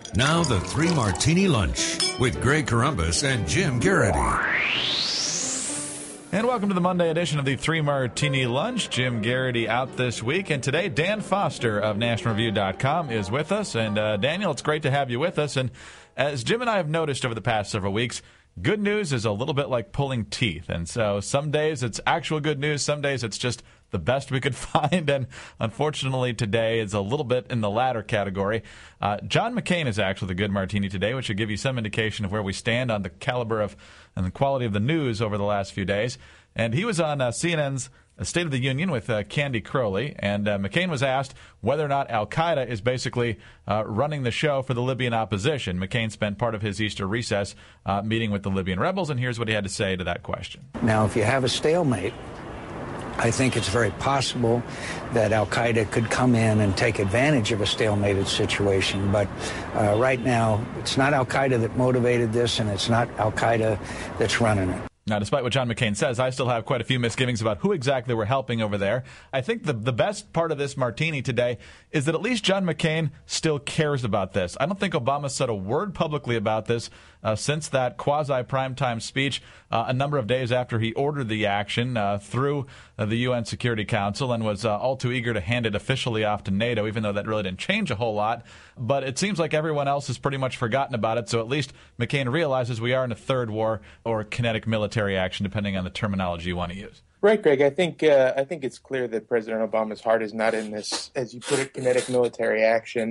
Now the Three Martini Lunch with Greg Corombos and Jim Garrity. And welcome to the Monday edition of the Three Martini Lunch. Jim Garrity out this week. And today, Dan Foster of NationalReview.com is with us. And Daniel, it's great to have you with us. And as Jim and I have noticed over the past several weeks, good news is a little bit like pulling teeth. And so some days it's actual good news. Some days it's just the best we could find. And unfortunately today is a little bit in the latter category. John McCain is actually the good martini today, which should give you some indication of where we stand on the caliber of and the quality of the news over the last few days. And he was on CNN's State of the Union with Candy Crowley, and McCain was asked whether or not al-Qaeda is basically running the show for the Libyan opposition. McCain spent part of his Easter recess meeting with the Libyan rebels, and here's what he had to say to that question. Now, if you have a stalemate, I think it's very possible that al-Qaeda could come in and take advantage of a stalemated situation. But right now, it's not al-Qaeda that motivated this, and it's not al-Qaeda that's running it. Now, despite what John McCain says, I still have quite a few misgivings about who exactly we're helping over there. I think the best part of this martini today is that at least John McCain still cares about this. I don't think Obama said a word publicly about this since that quasi-primetime speech a number of days after he ordered the action through the UN Security Council and was all too eager to hand it officially off to NATO, even though that really didn't change a whole lot. But it seems like everyone else has pretty much forgotten about it, so at least McCain realizes we are in a third war or kinetic military action, depending on the terminology you want to use. Right, Greg. I think it's clear that President Obama's heart is not in this, as you put it, kinetic military action.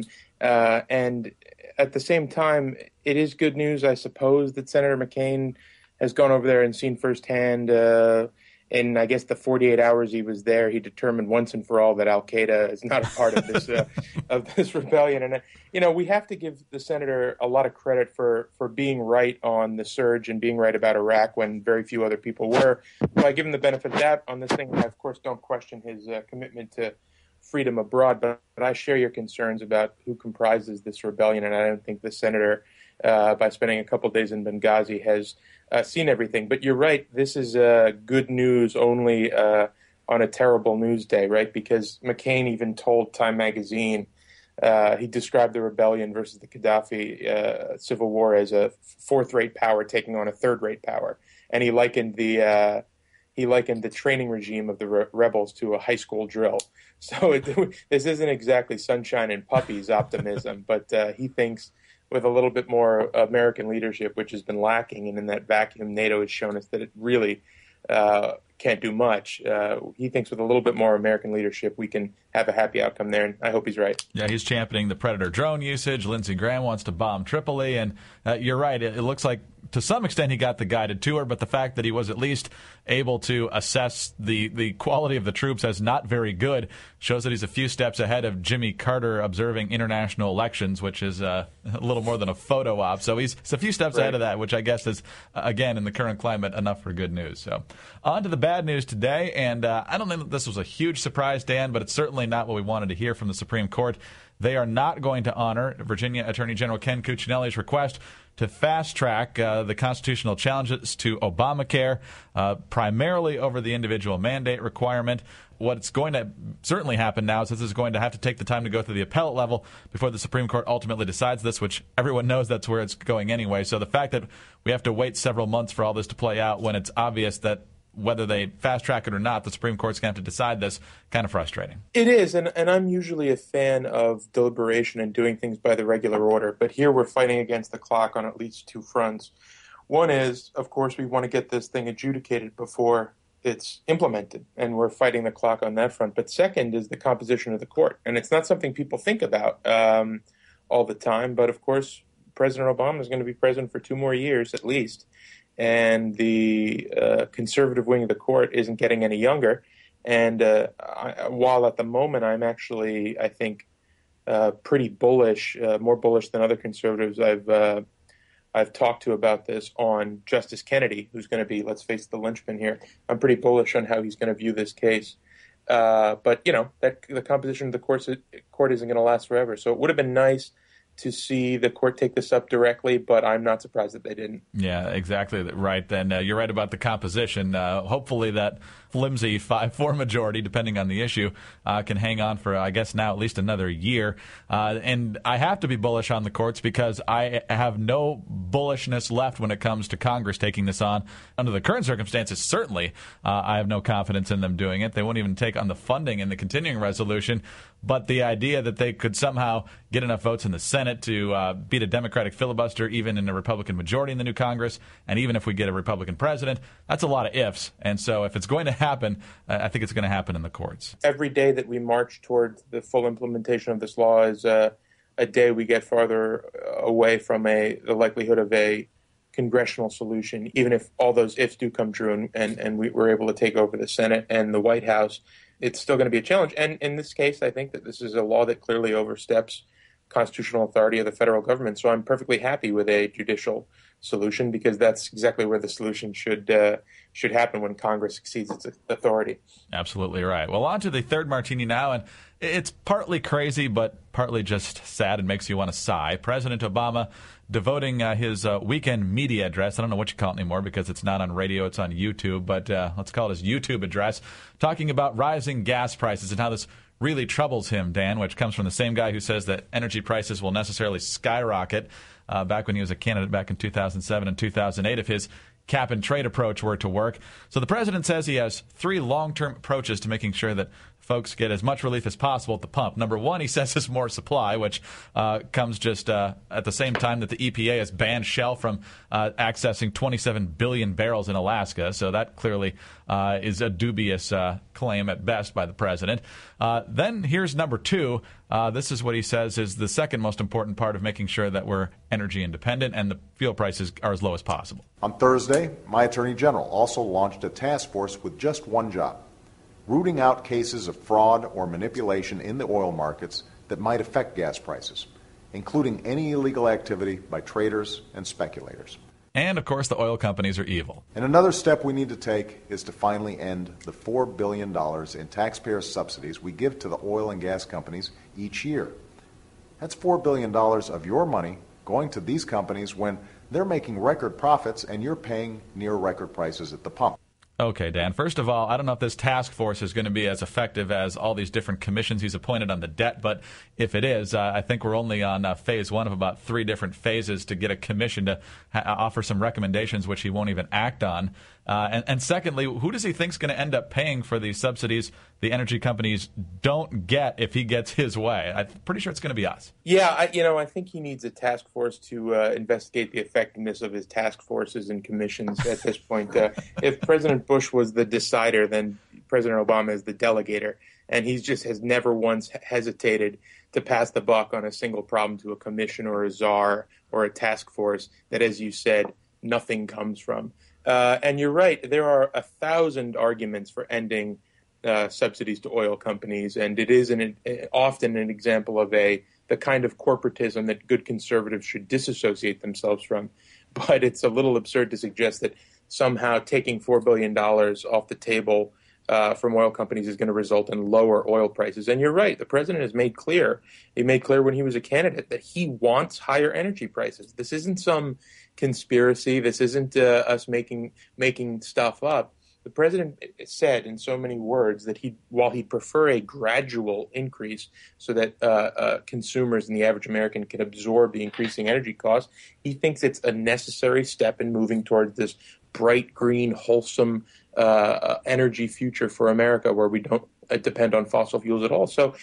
And at the same time, it is good news, I suppose, that Senator McCain has gone over there and seen firsthand. In, I guess, the 48 hours he was there, he determined once and for all that al-Qaeda is not a part of this of this rebellion. And we have to give the senator a lot of credit for being right on the surge and being right about Iraq when very few other people were. So I give him the benefit of that on this thing. I, of course, don't question his commitment to freedom abroad, but I share your concerns about who comprises this rebellion, and I don't think the senator, by spending a couple of days in Benghazi, has seen everything. But you're right, this is good news only on a terrible news day, right? Because McCain even told Time magazine, he described the rebellion versus the Gaddafi civil war as a fourth-rate power taking on a third-rate power. And he likened the training regime of the rebels to a high school drill. So this isn't exactly sunshine and puppies optimism, but he thinks with a little bit more American leadership, which has been lacking, and in that vacuum, NATO has shown us that it really can't do much. He thinks with a little bit more American leadership, we can have a happy outcome there, and I hope he's right. Yeah, he's championing the Predator drone usage. Lindsey Graham wants to bomb Tripoli, and you're right. It looks like to some extent he got the guided tour, but the fact that he was at least able to assess the quality of the troops as not very good shows that he's a few steps ahead of Jimmy Carter observing international elections, which is a little more than a photo op. So he's a few steps ahead of that, which I guess is, again, in the current climate, enough for good news. So on to the bad news today, and I don't think that this was a huge surprise, Dan, but it's certainly not what we wanted to hear from the Supreme Court. They are not going to honor Virginia Attorney General Ken Cuccinelli's request to fast-track the constitutional challenges to Obamacare, primarily over the individual mandate requirement. What's going to certainly happen now is this is going to have to take the time to go through the appellate level before the Supreme Court ultimately decides this, which everyone knows that's where it's going anyway. So the fact that we have to wait several months for all this to play out when it's obvious that whether they fast-track it or not, the Supreme Court's going to have to decide this, kind of frustrating. It is, and I'm usually a fan of deliberation and doing things by the regular order, but here we're fighting against the clock on at least two fronts. One is, of course, we want to get this thing adjudicated before it's implemented, and we're fighting the clock on that front. But second is the composition of the court, and it's not something people think about all the time, but of course, President Obama is going to be president for 2 more years at least, and the conservative wing of the court isn't getting any younger. And while at the moment I'm actually, I think, pretty bullish, more bullish than other conservatives I've talked to about this on Justice Kennedy, who's going to be, let's face the linchpin here. I'm pretty bullish on how he's going to view this case. But, the composition of the court isn't going to last forever. So it would have been nice to see the court take this up directly, but I'm not surprised that they didn't. Yeah, exactly right. Then you're right about the composition. Hopefully that flimsy 5-4 majority, depending on the issue, can hang on for, I guess, now at least another year. And I have to be bullish on the courts because I have no bullishness left when it comes to Congress taking this on. Under the current circumstances, certainly, I have no confidence in them doing it. They won't even take on the funding in the continuing resolution. But the idea that they could somehow get enough votes in the Senate to beat a Democratic filibuster, even in a Republican majority in the new Congress, and even if we get a Republican president, that's a lot of ifs. And so if it's going to happen, I think it's going to happen in the courts. Every day that we march toward the full implementation of this law is a day we get farther away from the likelihood of a congressional solution, even if all those ifs do come true and we're able to take over the Senate and the White House. It's still going to be a challenge. And in this case, I think that this is a law that clearly oversteps constitutional authority of the federal government. So I'm perfectly happy with a judicial solution because that's exactly where the solution should happen when Congress exceeds its authority. Absolutely right. Well, on to the third martini now, and it's partly crazy, but partly just sad and makes you want to sigh. President Obama devoting his weekend media address, I don't know what you call it anymore because it's not on radio, it's on YouTube, but let's call it his YouTube address, talking about rising gas prices and how this really troubles him, Dan, which comes from the same guy who says that energy prices will necessarily skyrocket back when he was a candidate back in 2007 and 2008 if his cap and trade approach were to work. So the president says he has 3 long-term approaches to making sure that folks get as much relief as possible at the pump. Number one, he says, is more supply, which comes just at the same time that the EPA has banned Shell from accessing 27 billion barrels in Alaska. So that clearly is a dubious claim at best by the president. Then here's number 2. This is what he says is the second most important part of making sure that we're energy independent and the fuel prices are as low as possible. On Thursday, my Attorney General also launched a task force with just one job: rooting out cases of fraud or manipulation in the oil markets that might affect gas prices, including any illegal activity by traders and speculators. And, of course, the oil companies are evil. And another step we need to take is to finally end the $4 billion in taxpayer subsidies we give to the oil and gas companies each year. That's $4 billion of your money going to these companies when they're making record profits and you're paying near record prices at the pump. Okay, Dan. First of all, I don't know if this task force is going to be as effective as all these different commissions he's appointed on the debt, but if it is, I think we're only on phase 1 of about 3 different phases to get a commission to offer some recommendations which he won't even act on. And secondly, who does he think is going to end up paying for these subsidies the energy companies don't get if he gets his way? I'm pretty sure it's going to be us. Yeah, I think he needs a task force to investigate the effectiveness of his task forces and commissions at this point. If President Bush was the decider, then President Obama is the delegator, and he just has never once hesitated to pass the buck on a single problem to a commission or a czar or a task force that, as you said, nothing comes from. And you're right, there are 1,000 arguments for ending subsidies to oil companies, and it is often an example of the kind of corporatism that good conservatives should disassociate themselves from. But it's a little absurd to suggest that somehow taking $4 billion off the table from oil companies is going to result in lower oil prices. And you're right, the president has made clear, when he was a candidate, that he wants higher energy prices. This isn't some conspiracy. This isn't us making stuff up. The president said in so many words that while he'd prefer a gradual increase so that consumers and the average American can absorb the increasing energy costs, he thinks it's a necessary step in moving towards this bright, green, wholesome energy future for America where we don't depend on fossil fuels at all. So,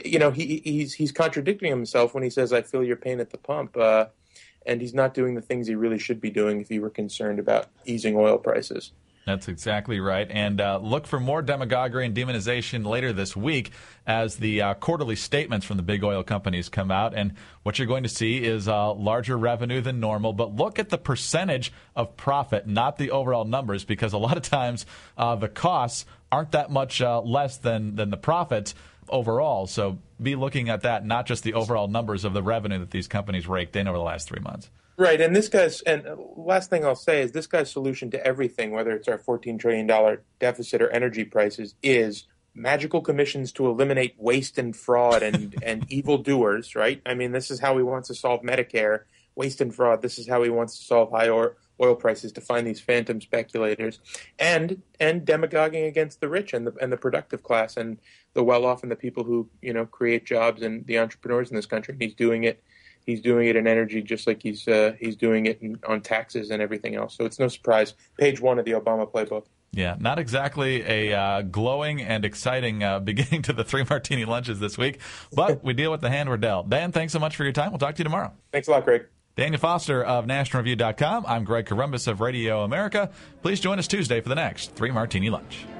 he's contradicting himself when he says, I feel your pain at the pump. And he's not doing the things he really should be doing if he were concerned about easing oil prices. That's exactly right. And look for more demagoguery and demonization later this week as the quarterly statements from the big oil companies come out. And what you're going to see is larger revenue than normal. But look at the percentage of profit, not the overall numbers, because a lot of times the costs aren't that much less than the profits overall. So be looking at that, not just the overall numbers of the revenue that these companies raked in over the last 3 months. Right, and last thing I'll say is this guy's solution to everything, whether it's our $14 trillion deficit or energy prices, is magical commissions to eliminate waste and fraud and evildoers, right? I mean, this is how he wants to solve Medicare, waste and fraud. This is how he wants to solve high oil prices to find these phantom speculators, and demagoguing against the rich and the productive class and the well-off and the people who create jobs and the entrepreneurs in this country. He's doing it. He's doing it in energy, just like he's doing it on taxes and everything else. So it's no surprise. Page 1 of the Obama playbook. Yeah, not exactly a glowing and exciting beginning to the 3 Martini Lunches this week, but we deal with the hand we're dealt. Dan, thanks so much for your time. We'll talk to you tomorrow. Thanks a lot, Greg. Daniel Foster of NationalReview.com. I'm Greg Corombos of Radio America. Please join us Tuesday for the next 3 Martini Lunch.